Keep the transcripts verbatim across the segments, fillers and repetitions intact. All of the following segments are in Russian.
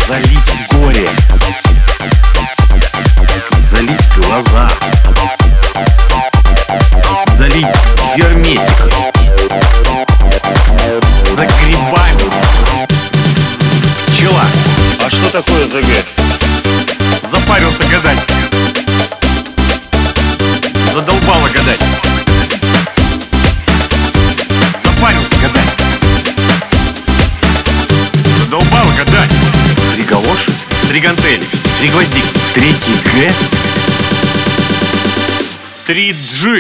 Залить горе, залить глаза, залить герметик, за грибами пчела. А что такое ЗГ? Запарился гадать, задолбало гадать, запарился гадать, задолбало гадать. Три галоши, три гантели, три гвоздики, третий Г, три Джи.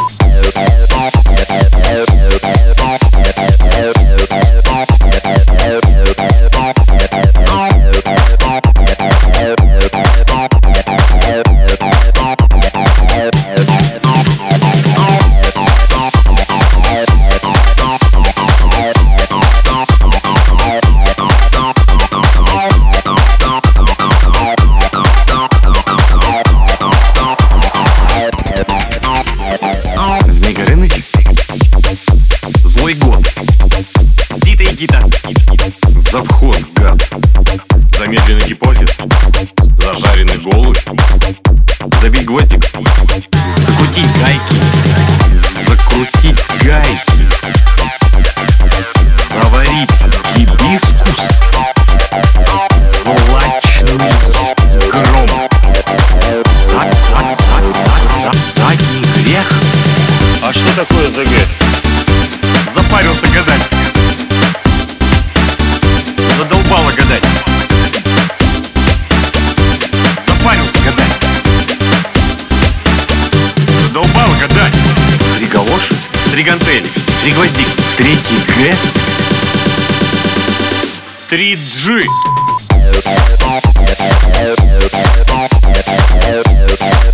Змей Горыныч, злой год, Дита и Гита, завхоз гад, замедленный гипофиз, зажаренный голубь, забить гвоздик, закрутить гайки, закрутить гайки, заварить гибискус, злачный гром, зад, зад, зад, зад, зад, задний грех. А что такое ЗГ? Запарился гадать, задолбало гадать, запарился гадать, задолбало гадать. Три галоши, три гантели, три гвоздики, третий Г, три Джи.